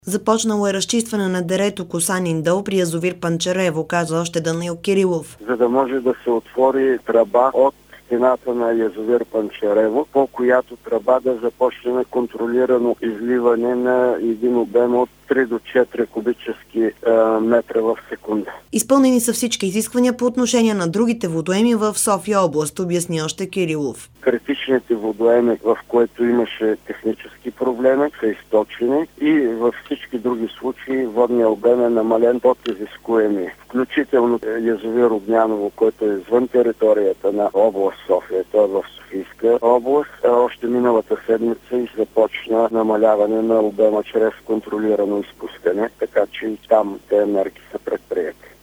Започнало е разчистване на дерето Косанин дол при язовир Панчарево, каза още Данаил Кирилов. За да може да се отвори тръба от стената на язовир Панчарево, по която тръба да започне контролирано изливане на един обем от 3 до 4 кубически метра в секунда. Изпълнени са всички изисквания по отношение на другите водоеми в София област, обясни още Кирилов. Критичните водоеми, в които имаше технически проблеми, са източени и във всички други случаи водният обем е намален под изискуемия. Включително язовир Огняново, който е извън територията на област София, той е в Софийска област. Още миналата седмица и започна намаляване на обема чрез контролирано изпускане, така че и там тези мерки са предприети.